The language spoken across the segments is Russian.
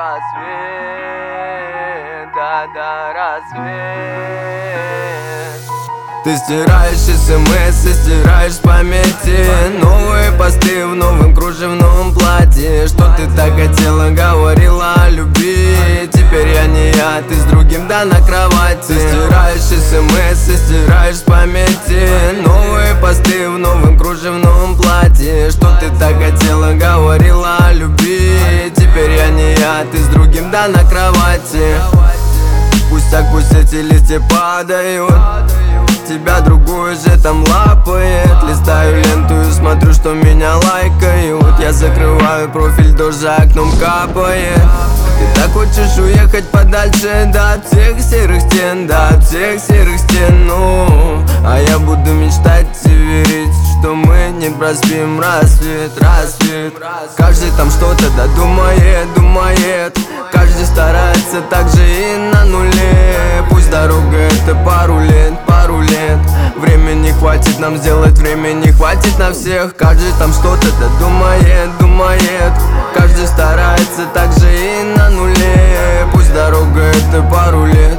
рассвет, да, рассвет. Ты стираешь смс и стираешь с памяти новые посты в новом кружевном платье. Что ты так хотела, говорила о любви. Теперь я не я, ты с другим, да, на кровати. Ты стираешь смс и стираешь с памяти новые посты в новом кружевном платье. Что ты так хотела, говорила о любви. Теперь я не я, ты с другим, да, на кровати. Пусть так, пусть эти листья падают, тебя другой же там лапает. Листаю ленту и смотрю, что меня лайкают. Я закрываю профиль, дождь за окном капает. Ты так хочешь уехать подальше, да, от всех серых стен, да, от всех серых стен, ну. А я буду мечтать и верить, что мы не проспим рассвет, рассвет. Каждый там что-то да думает. Каждый старается так же и на нуле. Пусть дорога это пару лет. Времени хватит нам сделать, времени хватит на всех. Каждый там что-то да думает. Каждый старается так же и на нуле. Пусть дорога это пару лет.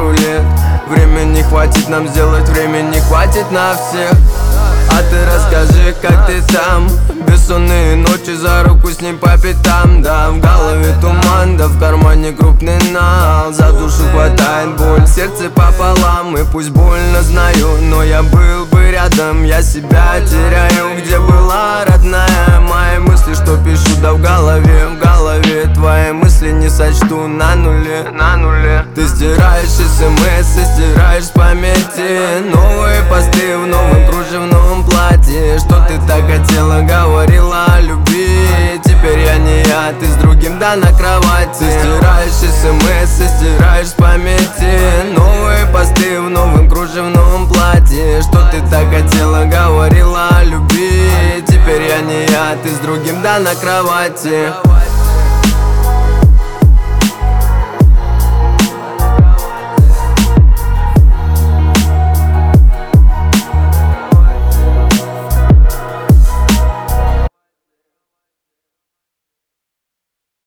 Времени хватит нам сделать, времени хватит на всех. А ты расскажи, как ты там? Бессонные ночи, за руку с ним по пятам. Да, в голове туман, да в кармане крупный нал. За душу хватает боль, сердце пополам. И пусть больно знаю, но я был бы рядом. Я себя теряю, где была родная. Мои мысли, что пишу, да в голове. Твои мысли не сочту на нуле. Ты стираешь смс и стираешь с памяти новые посты в новом кружевном платье. Что ты так хотела, говорила о любви. Теперь я не я, ты с другим, да, на кровати. Ты стираешь смс и стираешь с памяти новые посты в новом кружевном платье. Что ты так хотела, говорила о любви. Теперь я не я, ты с другим, да, на кровати.